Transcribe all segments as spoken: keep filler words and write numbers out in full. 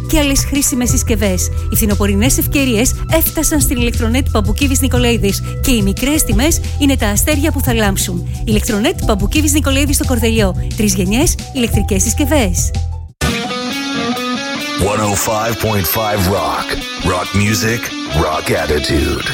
και άλλες χρήσιμες συσκευές. Οι φθινοπορεινές ευκαιρίες έφτασαν στην Ηλεκτρονέτ Παμπουκίδης Νικολαίδης και οι μικρές τιμές είναι τα αστέρια που θα λάμψουν. Ηλεκτρονέτ Παμπουκίδης Νικολαίδης στο Κορδελιό. Τρεις γενιές ηλεκτρικές συσκευές. εκατόν πέντε κόμμα πέντε Rock. Rock music, rock attitude.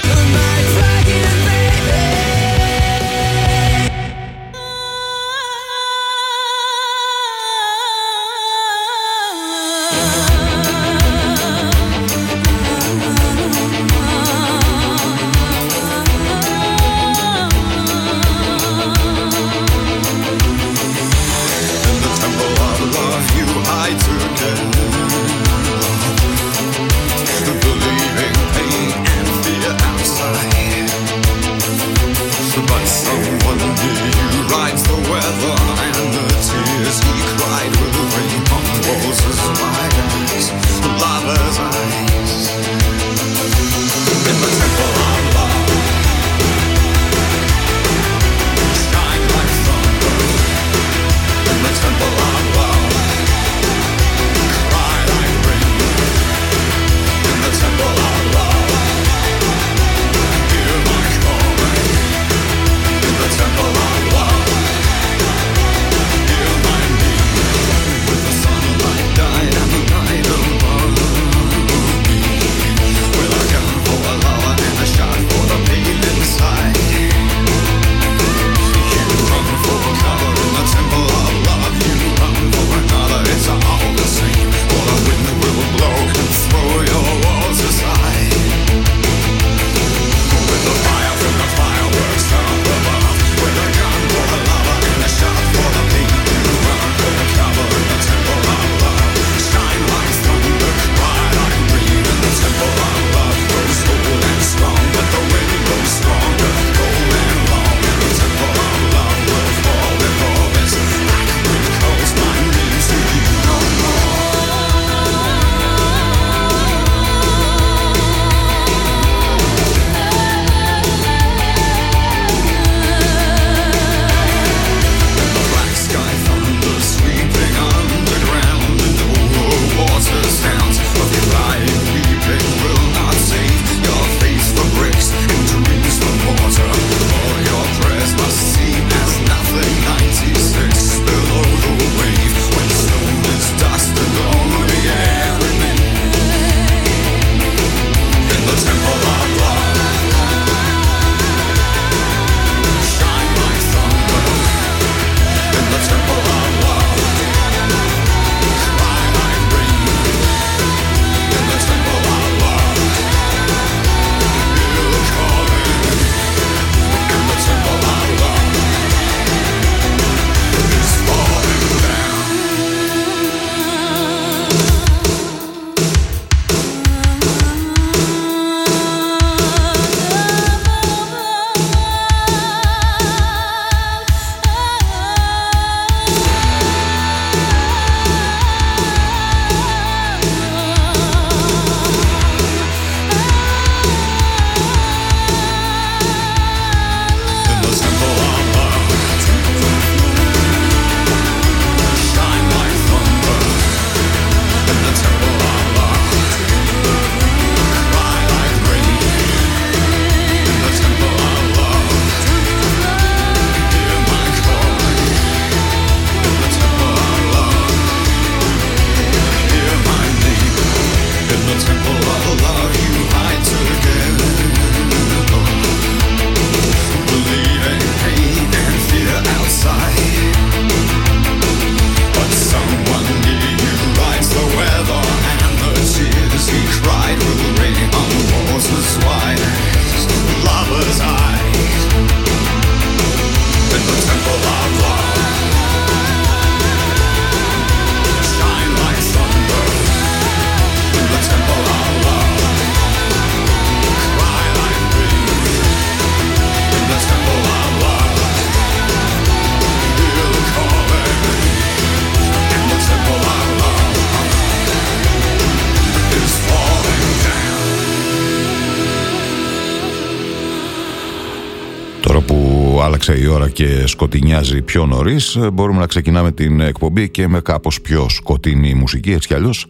άλλαξε η ώρα και σκοτεινιάζει πιο νωρίς, μπορούμε να ξεκινάμε την εκπομπή και με κάπως πιο σκοτεινή μουσική, έτσι κι αλλιώς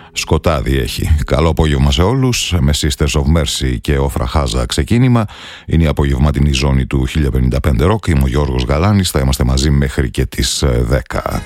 σκοτάδι έχει. Καλό απόγευμα σε όλους. Με Sisters of Mercy και ο Φραχάζα ξεκίνημα. Είναι η απογευματινή ζώνη του χίλια πενήντα πέντε Rock. Είμαι ο Γιώργος Γαλάνης. Θα είμαστε μαζί μέχρι και τις δέκα.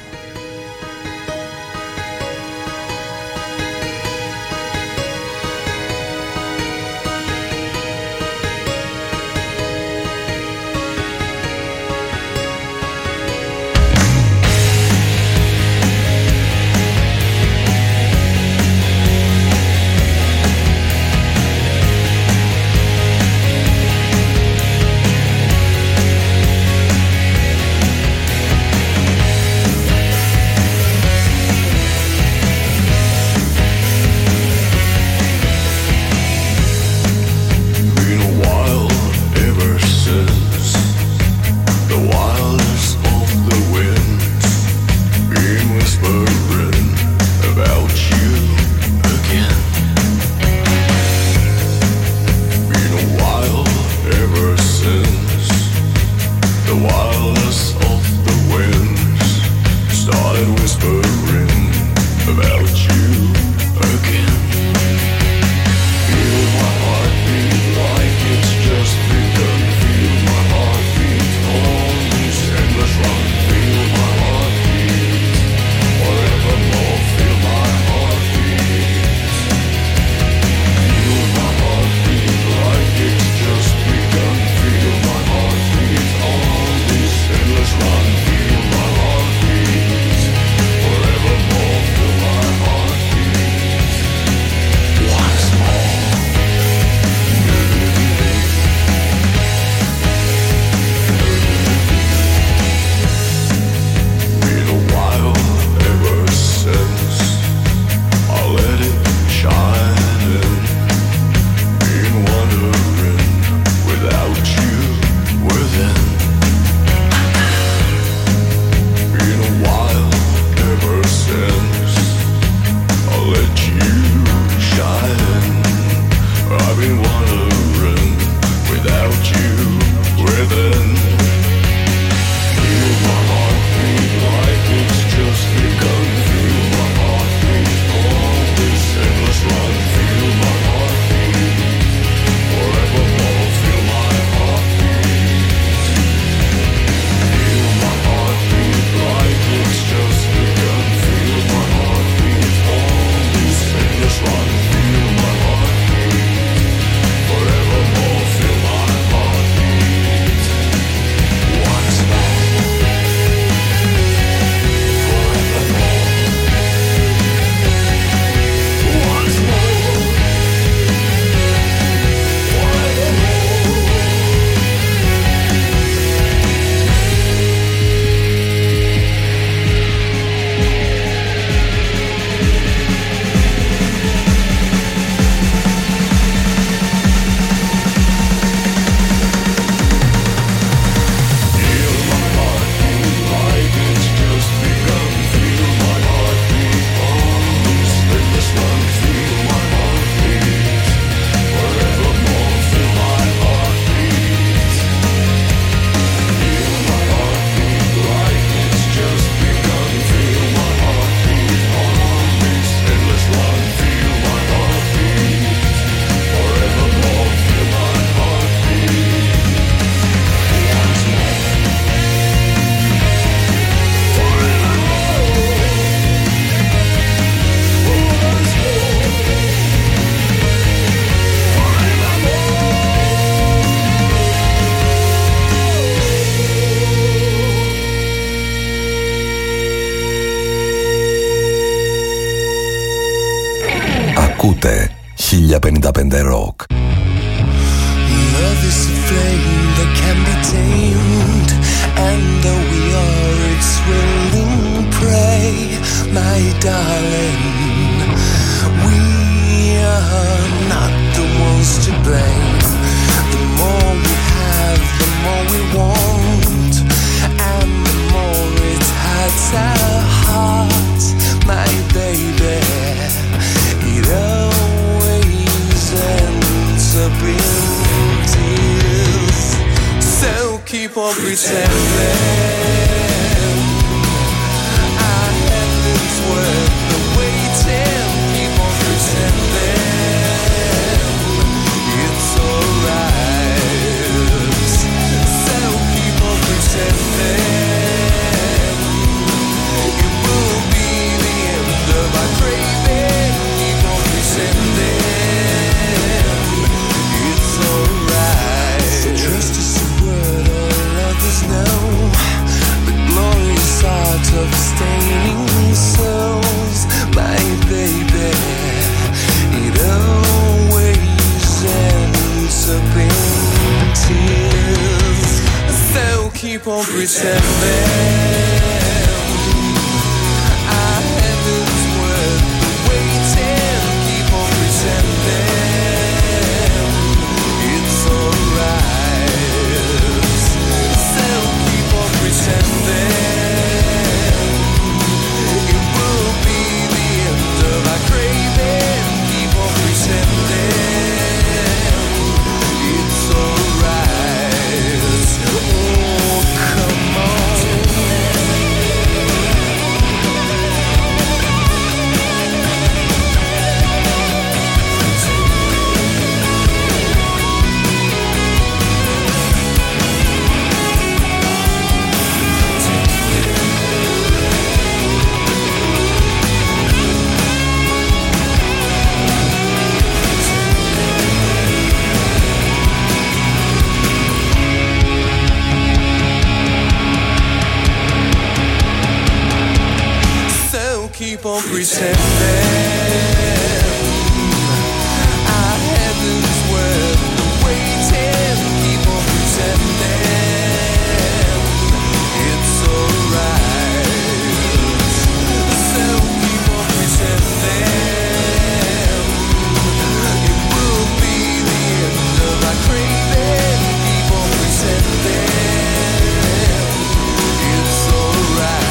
Ακούτε χίλια πενήντα πέντε Rock. Love is a flame that can be tamed, and though we are its willing prey, my darling, we are not the ones to blame. The more we have, the more we want, and the more it hurts our hearts, my baby. It always ends up in tears, so keep on pretending our heaven's worth the waiting. Keep on pretending. Our heavens worth the waiting. Keep on pretending. It's alright. So keep on pretending. It will be the end of our craving. Keep on pretending. It's alright. Oh, come on. Keep on pretending. Our heavens worth the waiting. Keep on pretending. It's alright. So keep on pretending. It will be the end of our craving. Keep on pretending. It's alright.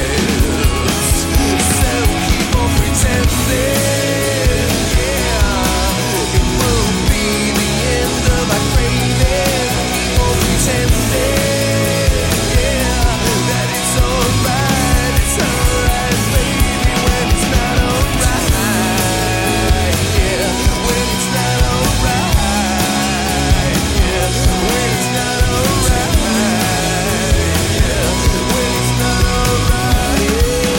Pretending, yeah, it will be the end of our craving. Keep on pretending, yeah, that it's alright, it's alright, baby, when it's not alright, yeah, when it's not alright, yeah, when it's not alright, yeah, when it's not alright.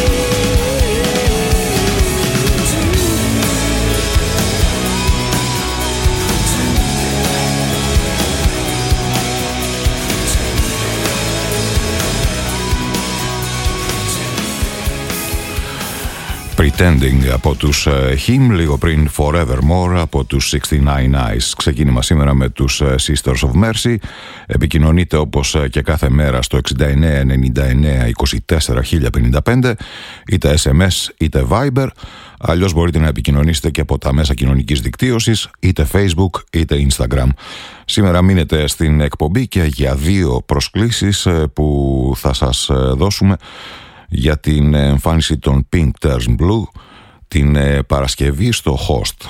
Pretending από τους Him, λίγο πριν Forevermore από τους εξήντα εννέα Eyes. Ξεκίνημα σήμερα με τους Sisters of Mercy. Επικοινωνείτε όπως και κάθε μέρα στο εξήντα εννέα ενενήντα εννέα είκοσι τέσσερα χίλια πενήντα πέντε, είτε ες εμ ες είτε Viber. Αλλιώς μπορείτε να επικοινωνήσετε και από τα μέσα κοινωνικής δικτύωσης, είτε Facebook είτε Instagram. Σήμερα μείνετε στην εκπομπή και για δύο προσκλήσεις που θα σας δώσουμε για την εμφάνιση των Pink Turns Blue την Παρασκευή στο Host.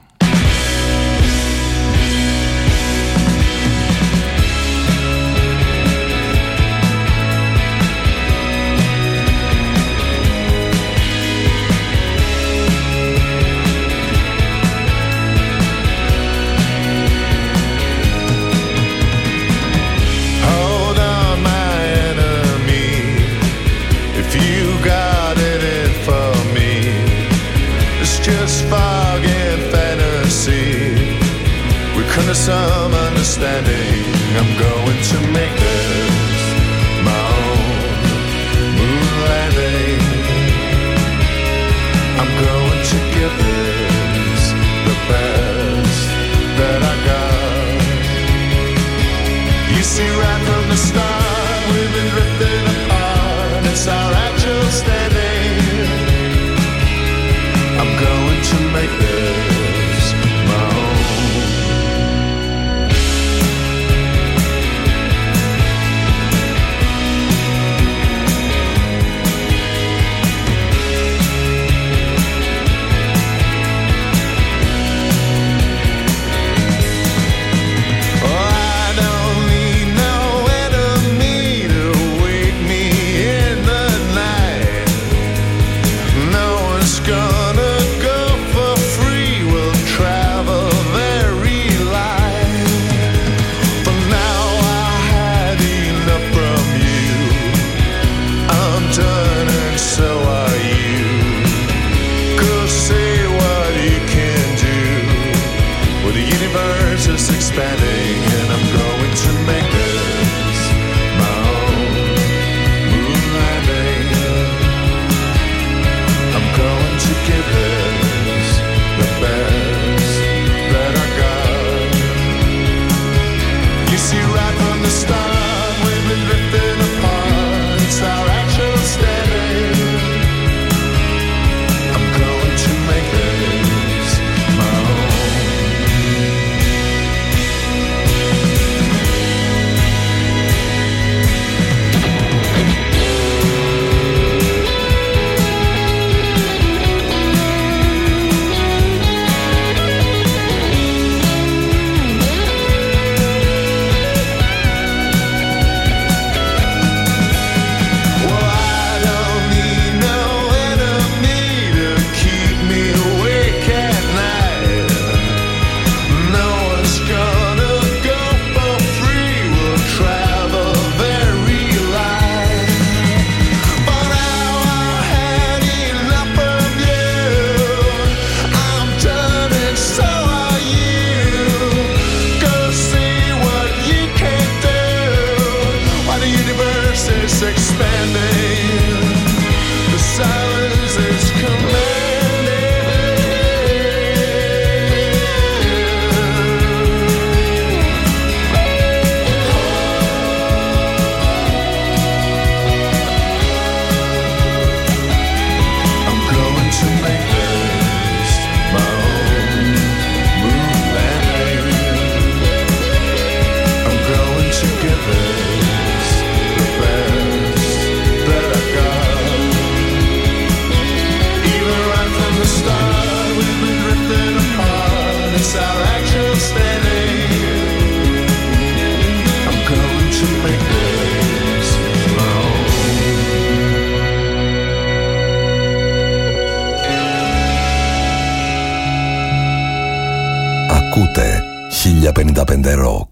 Some understanding, I'm going to make this my own moon landing. I'm going to give this the best that I got. You see, right from the start, we've been drifting apart. It's our actual standing. I'm going to make this my own. Ακούτε χίλια πενήντα πέντε Rock.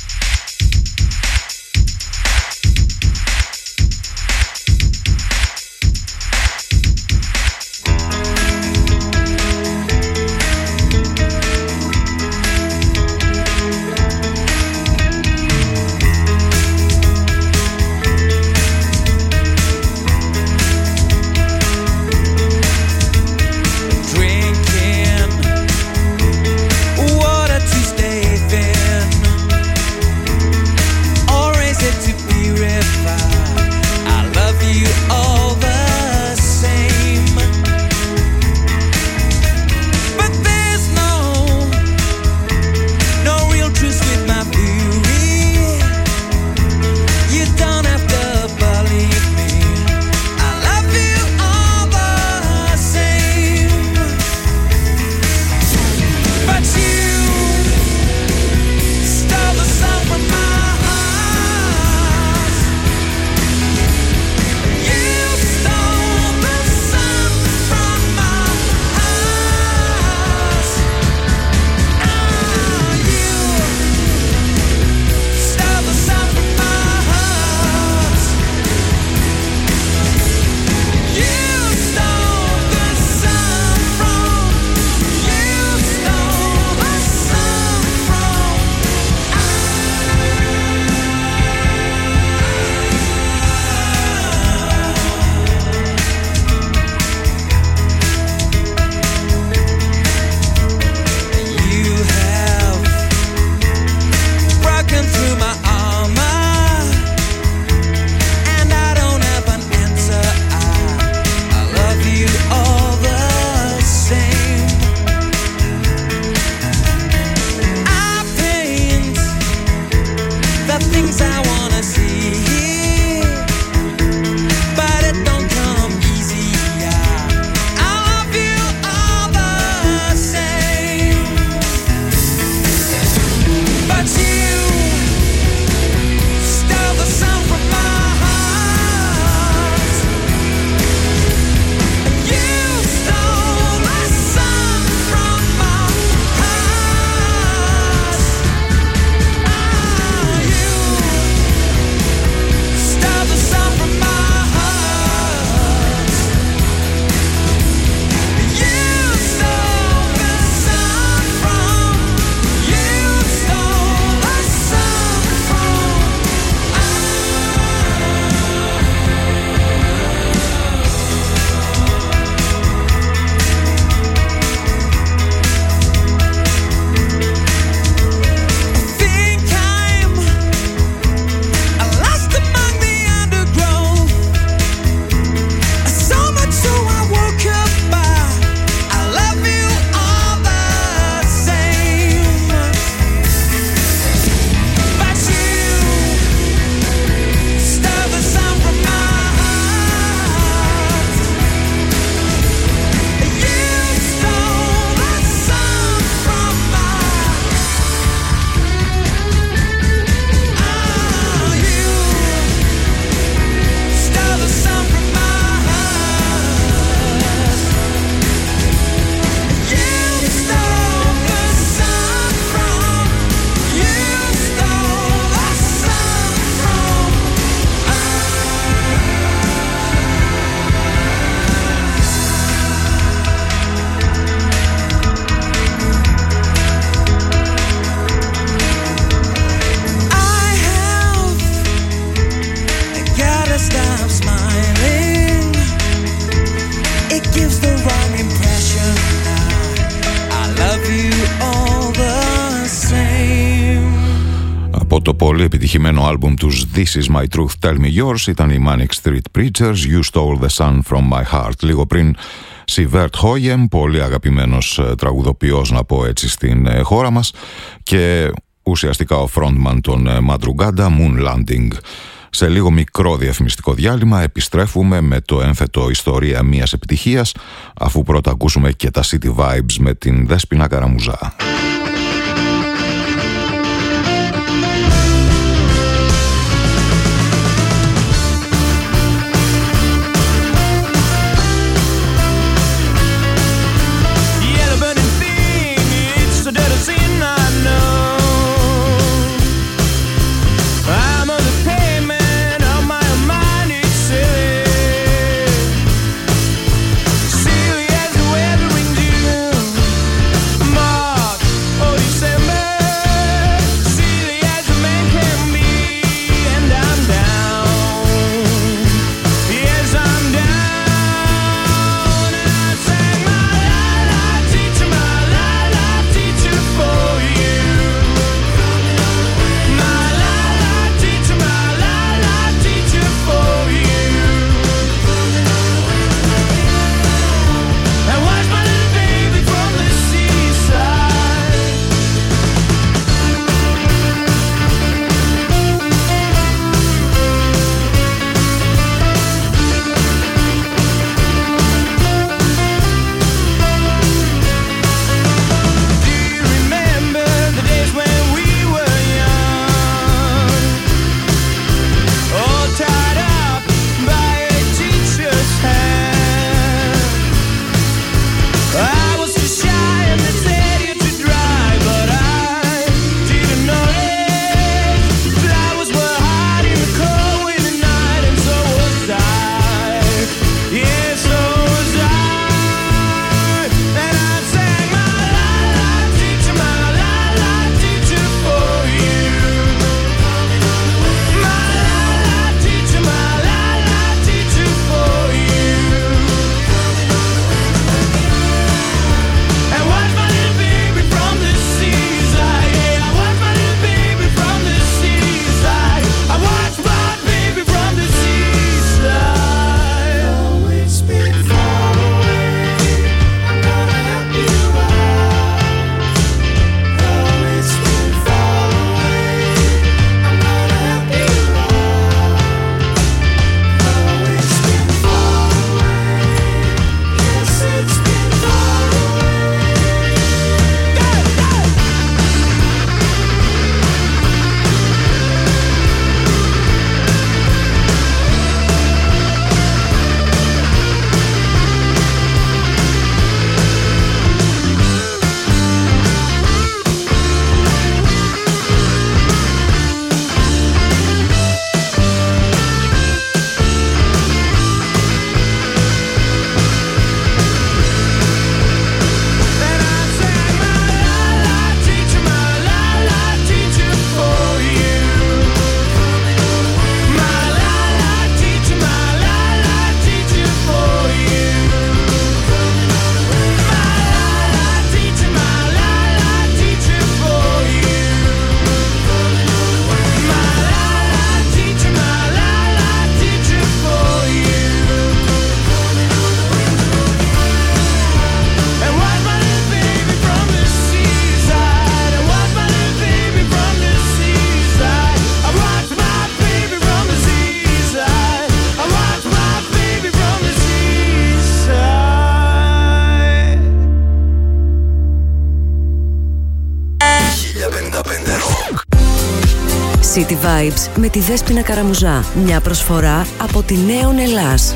Το πολύ επιτυχημένο άλμπουμ τους This Is My Truth, Tell Me Yours ήταν οι Manic Street Preachers, You Stole the Sun From My Heart. Λίγο πριν Sivert Høyem, πολύ αγαπημένος τραγουδοποιός να πω έτσι στην χώρα μας, και ουσιαστικά ο frontman των Madrugada, Moon Landing. Σε λίγο μικρό διαφημιστικό διάλειμμα επιστρέφουμε με το έμφετο ιστορία μιας επιτυχίας, αφού πρώτα ακούσουμε και τα City Vibes με την Δέσποινα Καραμουζά. Yeah, the burning thing, it's the dead of sin. City Vibes με τη Δέσποινα Καραμουζά. Μια προσφορά από τη Νέον Ελλάς.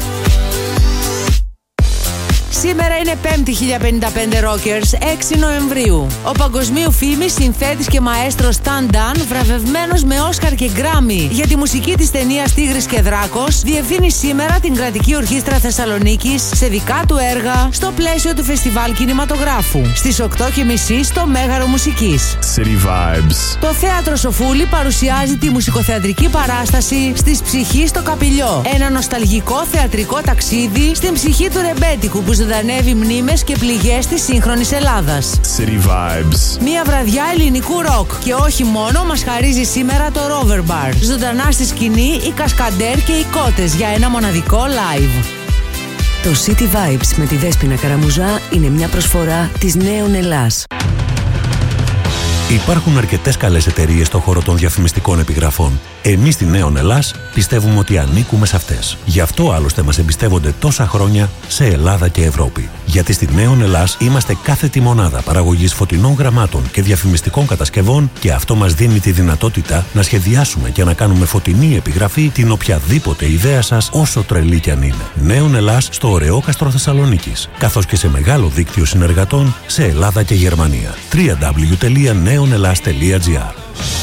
Σήμερα είναι Πέμπτη χίλια πενήντα πέντε Rockers, έξι Νοεμβρίου. Ο παγκοσμίου φήμης συνθέτης και μαέστρος Stan Dan, βραβευμένος με Όσκαρ και Γκράμι για τη μουσική της ταινίας Τίγρης και Δράκος, διευθύνει σήμερα την Κρατική Ορχήστρα Θεσσαλονίκης σε δικά του έργα στο πλαίσιο του Φεστιβάλ Κινηματογράφου στις οκτώ και μισή στο Μέγαρο Μουσικής. City Vibes. Το Θέατρο Σοφούλη παρουσιάζει τη μουσικοθεατρική παράσταση «Στις ψυχή στο Καπηλιό». Ένα νοσταλγικό θεατρικό ταξίδι στην ψυχή του ρεμπέτικου που ζωντανεύει μνήμες και πληγές της σύγχρονης Ελλάδας. City Vibes. Μια βραδιά ελληνικού ροκ και όχι μόνο μας χαρίζει σήμερα το Rover Bar. Ζωντανά στη σκηνή οι Κασκαντέρ και οι Κότες για ένα μοναδικό live. Το City Vibes με τη Δέσποινα Καραμουζά είναι μια προσφορά της Νέον Ελλάς. Υπάρχουν αρκετές καλές εταιρείες στον χώρο των διαφημιστικών επιγραφών. Εμείς στη Νέον Ελλάς πιστεύουμε ότι ανήκουμε σε αυτές. Γι' αυτό άλλωστε μας εμπιστεύονται τόσα χρόνια σε Ελλάδα και Ευρώπη. Γιατί στη Νέον Ελλάς είμαστε κάθετη μονάδα παραγωγής φωτεινών γραμμάτων και διαφημιστικών κατασκευών και αυτό μας δίνει τη δυνατότητα να σχεδιάσουμε και να κάνουμε φωτεινή επιγραφή την οποιαδήποτε ιδέα σας, όσο τρελή κι αν είναι. Νέον Ελλάς στο ωραίο κάστρο Θεσσαλονίκης, καθώς και σε μεγάλο δίκτυο συνεργατών σε Ελλάδα και Γερμανία. double-u double-u double-u τελεία νέον ελλάς τελεία τζι άρ.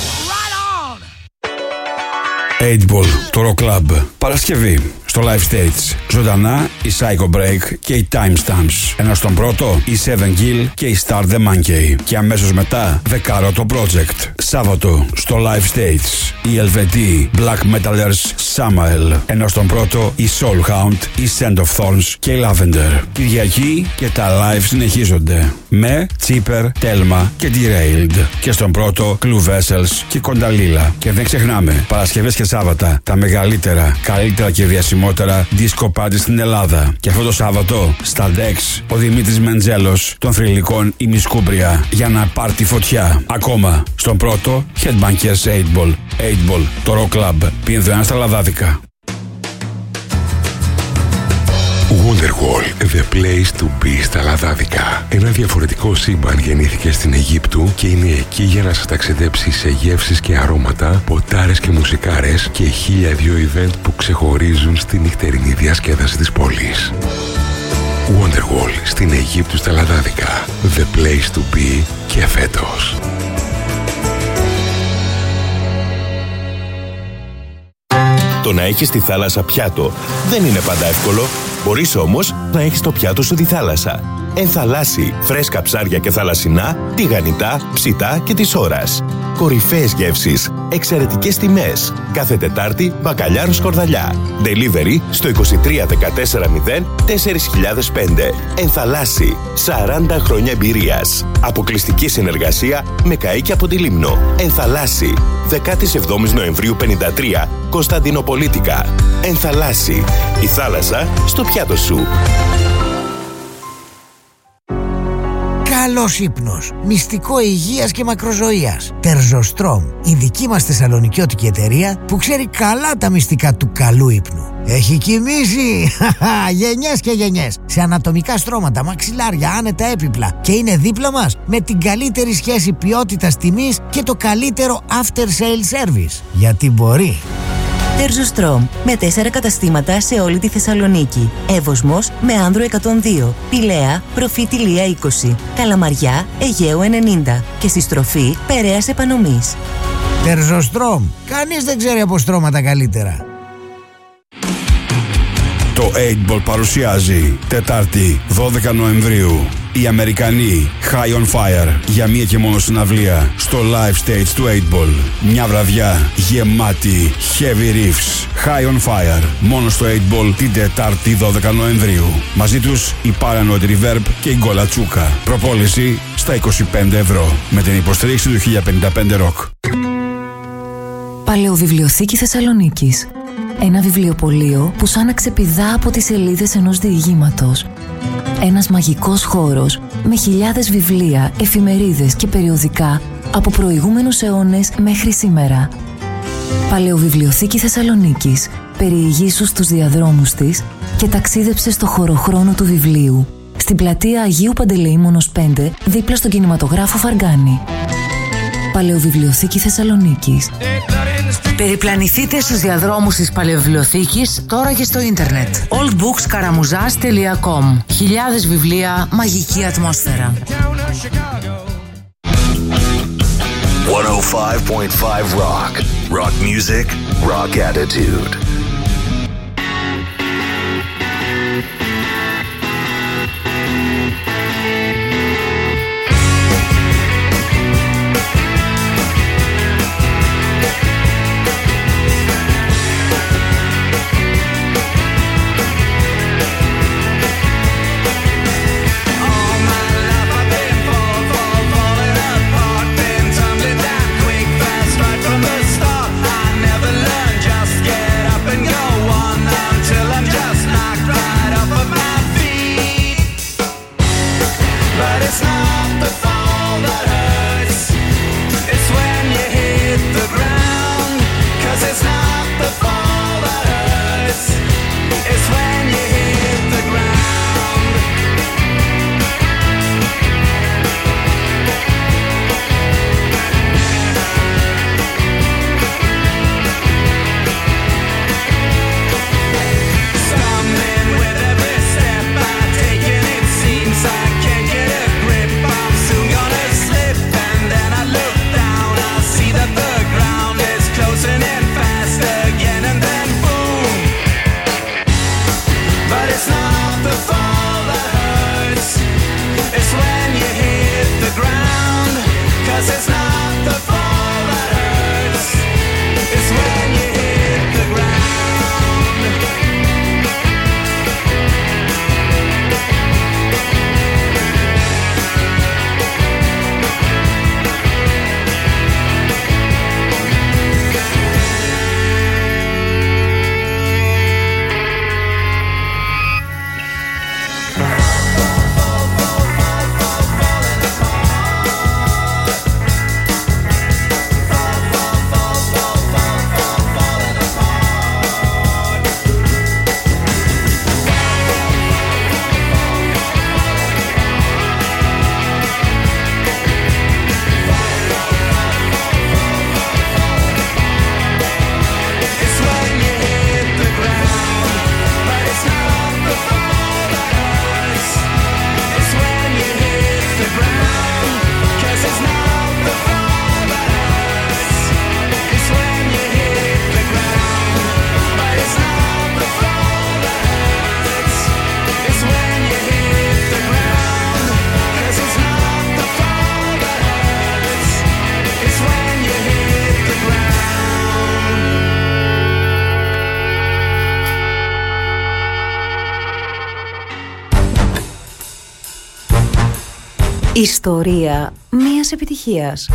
eight ball, το Rock Club. Παρασκευή στο Live Stage. Ζωντανά η Psycho Break και οι Timestamps. Ενώ στον πρώτο η Seven Kill και η Start the Monkey. Και αμέσως μετά Δεκάρωτο Project. Σάββατο στο Live Stage η ελ βι ντι Black Metalers Samael. Ενώ στον πρώτο η Soulhound, η Scent of Thorns και η Lavender. Κυριακή και τα live συνεχίζονται με Cheaper, Telma και Derailed. Και στον πρώτο Clue Vessels και Κονταλίλα. Και δεν ξεχνάμε Παρασκευές και Σάββατα τα μεγαλύτερα, καλύτερα και διασημότερα disco party στην Ελλάδα. Και αυτό το Σάββατο στα Dex ο Δημήτρης Μεντζέλος των θρυλικών ημισκούμπρια για να πάρει φωτιά. Ακόμα στον πρώτο Headbangers eight ball. eight ball, το Rock Club. Πίνδενα στα λαδάδικα. Wonderwall, the place to be στα Λαδάδικα. Ένα διαφορετικό σύμπαν γεννήθηκε στην Αιγύπτου και είναι εκεί για να σας ταξιδέψει σε γεύσεις και αρώματα, ποτάρες και μουσικάρες και χίλια δύο event που ξεχωρίζουν στη νυχτερινή διασκέδαση της πόλης. Wonderwall στην Αιγύπτου στα Λαδάδικα. The place to be και φέτος. Το να έχεις τη θάλασσα πιάτο δεν είναι πάντα εύκολο. Μπορείς όμως να έχεις το πιάτο σου τη θάλασσα. Ενθαλάσσι, φρέσκα ψάρια και θαλασσινά, τηγανιτά, ψητά και της ώρας. Κορυφαίες γεύσεις, εξαιρετικές τιμές. Κάθε Τετάρτη, μπακαλιάρο σκορδαλιά. Delivery στο είκοσι τρία δεκατέσσερα μηδέν τέσσερα χιλιάδες πέντε. Ενθαλάσσι, σαράντα χρόνια εμπειρίας. Αποκλειστική συνεργασία με καΐκια από τη Λίμνο. Ενθαλάσσι, δεκαεπτά Νοεμβρίου πενήντα τρία, Κωνσταντινοπολίτικα. Ενθαλάσσι, η θάλασσα στο πιάτο σου. Καλός ύπνος, μυστικό υγείας και μακροζωίας. Τερζοστρόμ, η δική μας θεσσαλονικιώτικη εταιρεία που ξέρει καλά τα μυστικά του καλού ύπνου. Έχει κοιμήσει γενιές και γενιές σε ανατομικά στρώματα, μαξιλάρια, άνετα έπιπλα και είναι δίπλα μας με την καλύτερη σχέση ποιότητας τιμής και το καλύτερο after sale service. Γιατί μπορεί. Τερζοστρόμ, με τέσσερα καταστήματα σε όλη τη Θεσσαλονίκη. Εύωσμος με Άνδρο εκατόν δύο, Πηλαία, Προφήτη Λία είκοσι, Καλαμαριά, Αιγαίου ενενήντα και στη στροφή Περαίας Επανομής. Τερζοστρόμ, κανείς δεν ξέρει από στρώματα καλύτερα. Το eight ball παρουσιάζει Τετάρτη δώδεκα Νοεμβρίου οι Αμερικανοί High on Fire για μία και μόνο συναυλία στο live stage του eight ball. Μια βραδιά γεμάτη heavy riffs. High on Fire μόνο στο eight ball την Τετάρτη δώδεκα Νοεμβρίου. Μαζί τους η Paranoid Reverb και η Γκόλα Τσούκα. Προπόληση στα είκοσι πέντε ευρώ με την υποστήριξη του χίλια πενήντα πέντε Rock. Παλαιοβιβλιοθήκη Θεσσαλονίκης. Ένα βιβλιοπωλείο που σαν να ξεπηδά από τις σελίδες ενός διηγήματος. Ένας μαγικός χώρος με χιλιάδες βιβλία, εφημερίδες και περιοδικά από προηγούμενους αιώνες μέχρι σήμερα. Παλαιοβιβλιοθήκη Θεσσαλονίκης. Περιηγήσου στους διαδρόμους της και ταξίδεψε στο χωροχρόνο του βιβλίου. Στην πλατεία Αγίου Παντελεήμονος πέντε, δίπλα στον κινηματογράφο Φαργκάνη. Παλαιοβιβλιοθήκη Θεσσαλονίκης. Περιπλανηθείτε στους διαδρόμους της Παλαιοβιβλιοθήκης τώρα και στο ίντερνετ. old books karamuzas dot com. Χιλιάδες βιβλία, μαγική ατμόσφαιρα. εκατόν πέντε κόμμα πέντε Rock. Rock music, rock attitude. Ιστορία μίας επιτυχίας.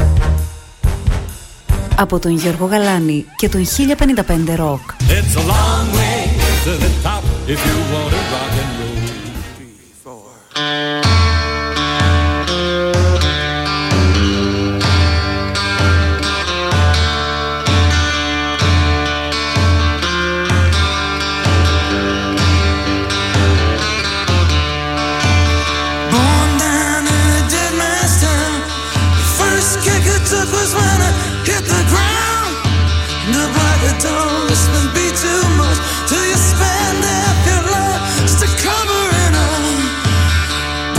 Από τον Γιώργο Γαλάνη και τον χίλια πενήντα πέντε Rock. It's a long way to the top if you want to rock and roll. Was when I hit the ground. The black don't listen be too much till you spend half your life just to cover it up.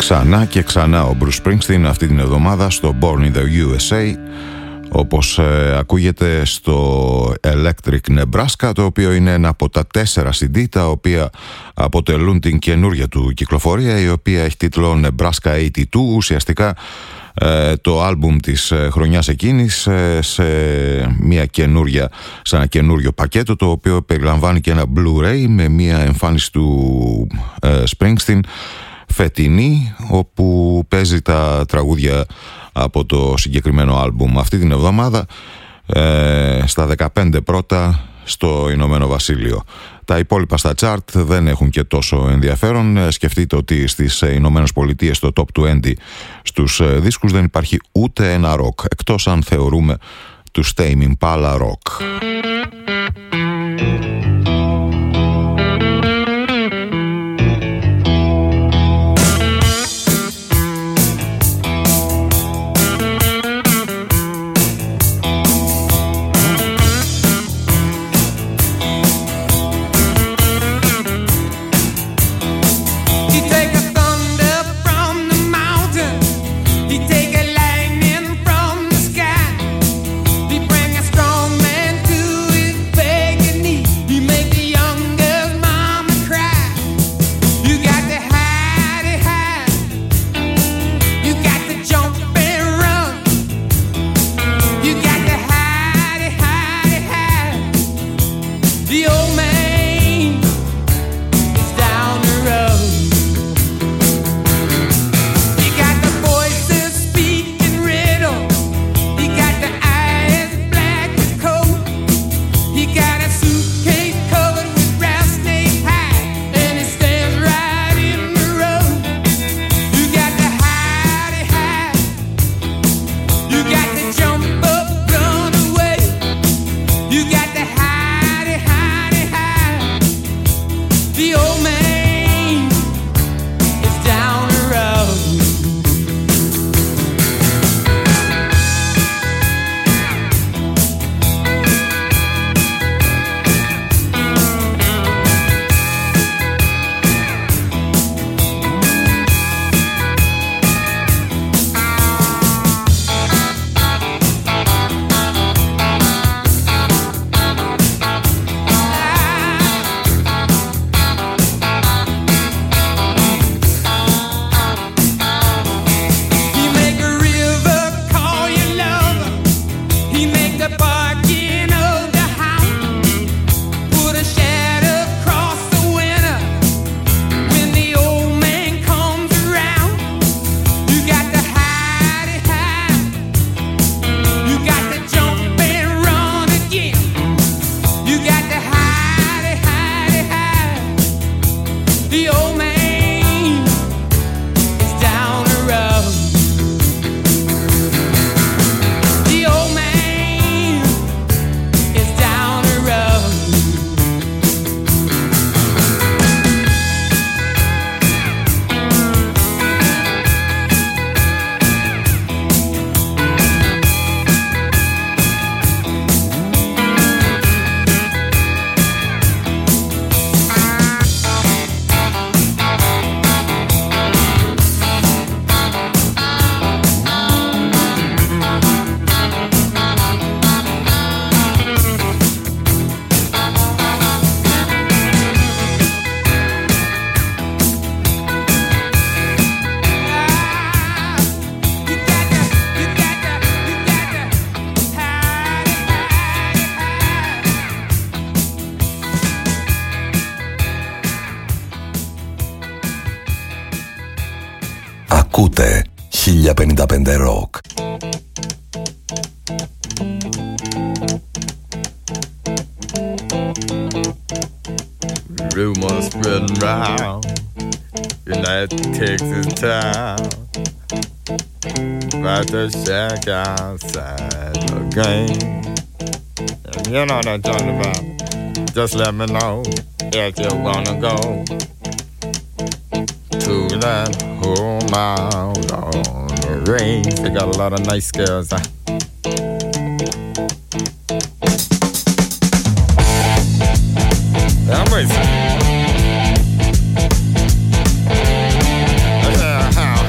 Ξανά και ξανά ο Bruce Springsteen αυτή την εβδομάδα στο Born in the γιου ες έι, όπως ε, ακούγεται στο Electric Nebraska, το οποίο είναι ένα από τα τέσσερα σι ντι τα οποία αποτελούν την καινούρια του κυκλοφορία, η οποία έχει τίτλο Nebraska ογδόντα δύο, ουσιαστικά ε, το άλμπουμ της ε, χρονιάς εκείνης ε, σε, μια καινούρια, σε ένα καινούριο πακέτο, το οποίο περιλαμβάνει και ένα Blu-ray με μια εμφάνιση του ε, Springsteen φετινή, όπου παίζει τα τραγούδια από το συγκεκριμένο άλμπουμ. Αυτή την εβδομάδα ε, στα δεκαπέντε πρώτα στο Ηνωμένο Βασίλειο. Τα υπόλοιπα στα chart δεν έχουν και τόσο ενδιαφέρον. Σκεφτείτε ότι στις Ηνωμένες Πολιτείες στο top είκοσι στους δίσκους δεν υπάρχει ούτε ένα ροκ, εκτός αν θεωρούμε τους Tame Impala rock. Ακούτε χίλια πενήντα πέντε Rock. Rumors spreading round in that Texas town about the shack outside the game. And you know what I'm talking about. Just let me know if you wanna go to that home out on the range. They got a lot of nice girls. Huh? I'm racing. Yeah, how,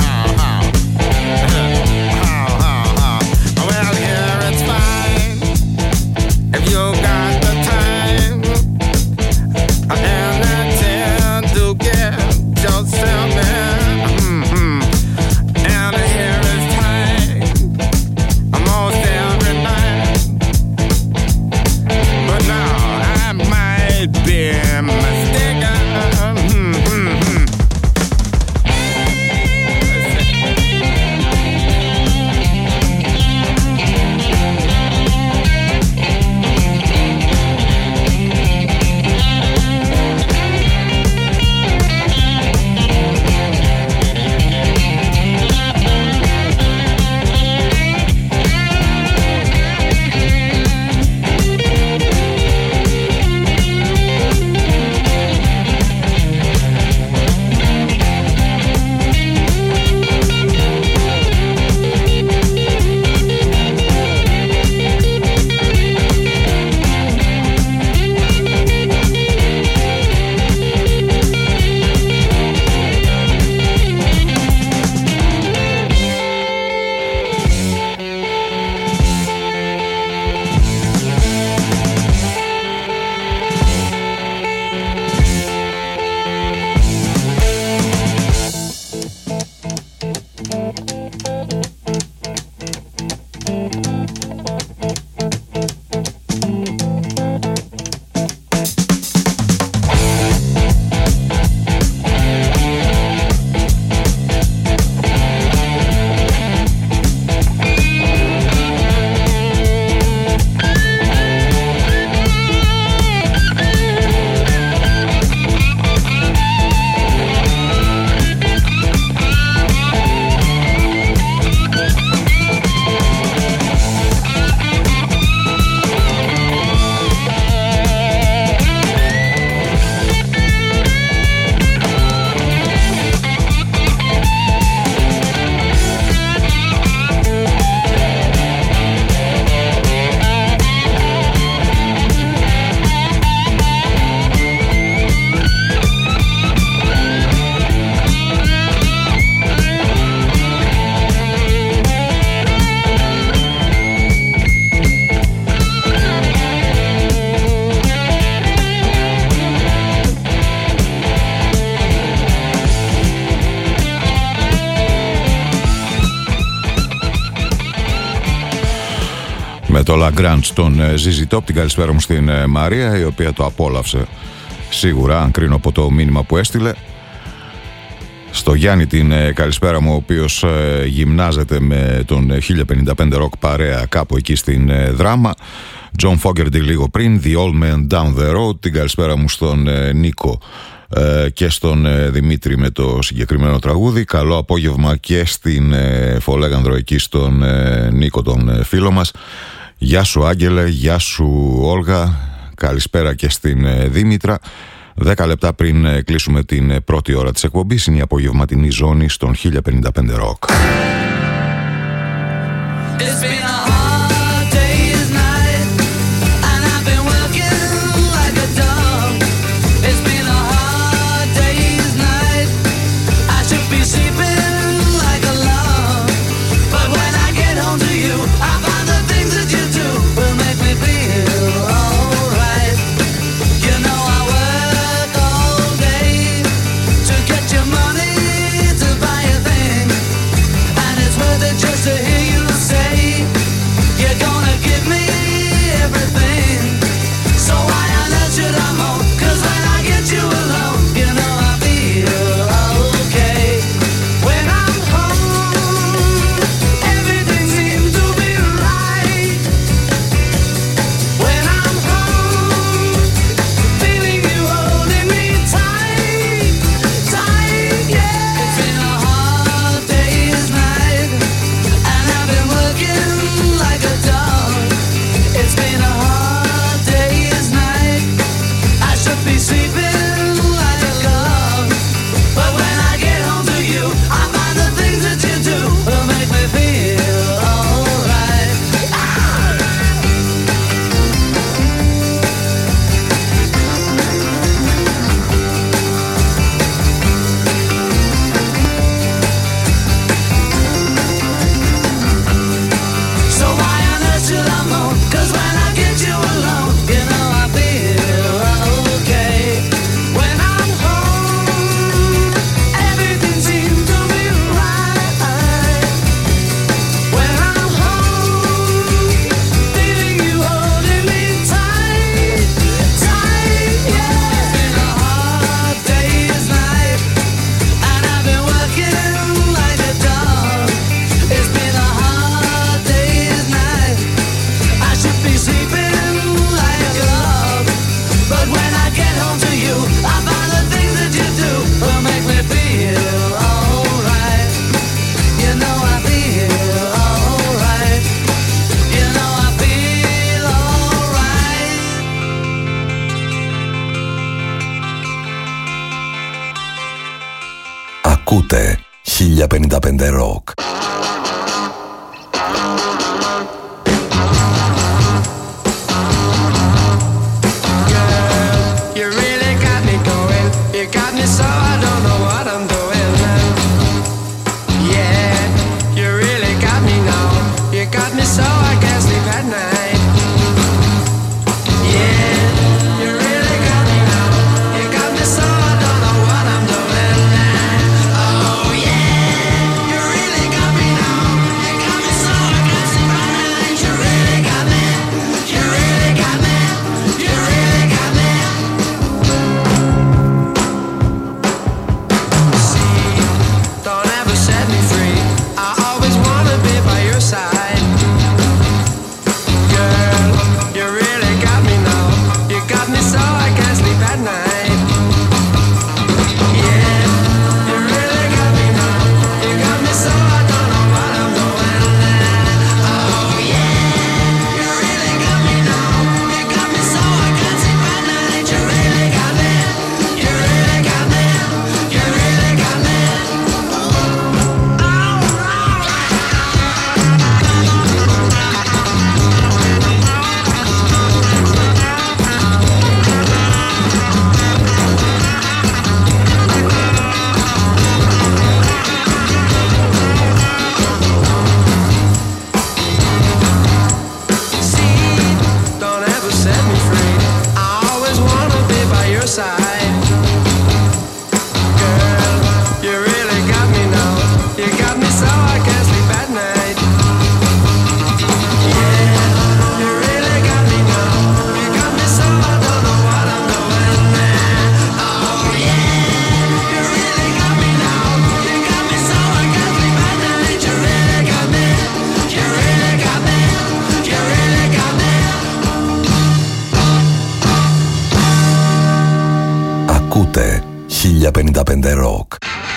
το Lagrange των ζι ζι Top. Την καλησπέρα μου στην Μαρία, η οποία το απόλαυσε σίγουρα, αν κρίνω από το μήνυμα που έστειλε. Στο Γιάννη την καλησπέρα μου, ο οποίος γυμνάζεται με τον χίλια πενήντα πέντε Rock παρέα κάπου εκεί στην Δράμα. John Fogerty λίγο πριν, The Old Man Down the Road. Την καλησπέρα μου στον Νίκο και στον Δημήτρη με το συγκεκριμένο τραγούδι. Καλό απόγευμα και στην Φολέγανδρο εκεί στον Νίκο, τον φίλο μας. Γεια σου Άγγελε, γεια σου Όλγα. Καλησπέρα και στην Δήμητρα. Δέκα λεπτά πριν κλείσουμε την πρώτη ώρα της εκπομπής, είναι η απογευματινή ζώνη στον χίλια πενήντα πέντε Rock. Ακούτε χίλια πενήντα πέντε Rock. Really got χίλια πενήντα πέντε Rock.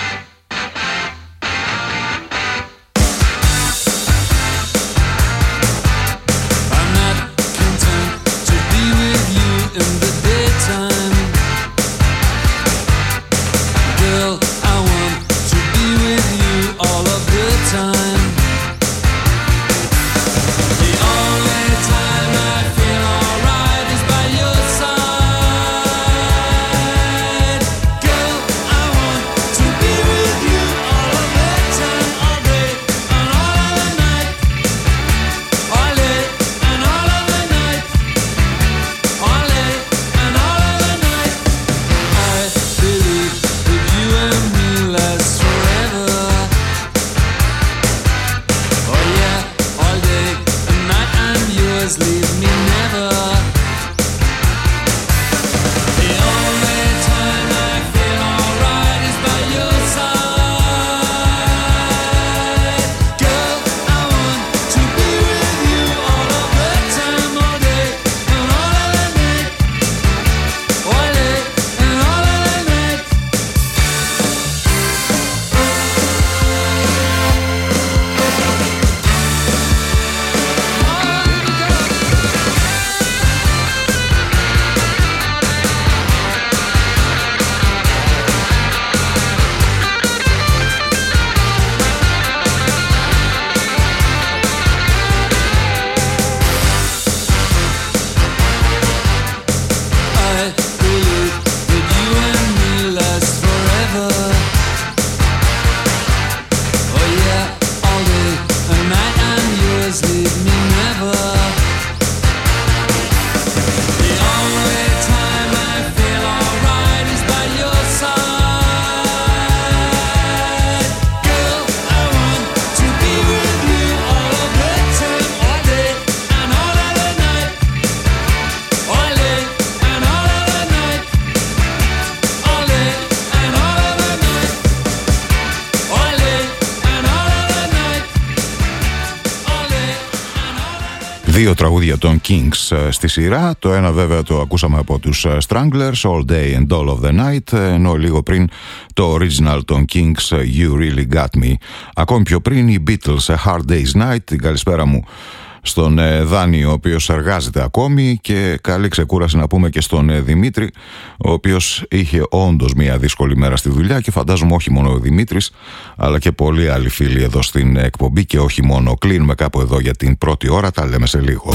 Δύο τραγούδια των Kings στη σειρά. Το ένα βέβαια το ακούσαμε από τους Stranglers, All Day and All of the Night, ενώ λίγο πριν το original των Kings, You Really Got Me. Ακόμη πιο πριν οι Beatles, A Hard Day's Night. Την καλησπέρα μου στον Δάνη, ο οποίος εργάζεται ακόμη, και καλή ξεκούραση να πούμε και στον Δημήτρη, ο οποίος είχε όντως μια δύσκολη μέρα στη δουλειά, και φαντάζομαι όχι μόνο ο Δημήτρης αλλά και πολλοί άλλοι φίλοι εδώ στην εκπομπή, και όχι μόνο. Κλείνουμε κάπου εδώ για την πρώτη ώρα, τα λέμε σε λίγο.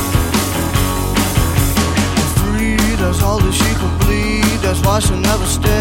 All that she could bleed, that's why she'll never stay.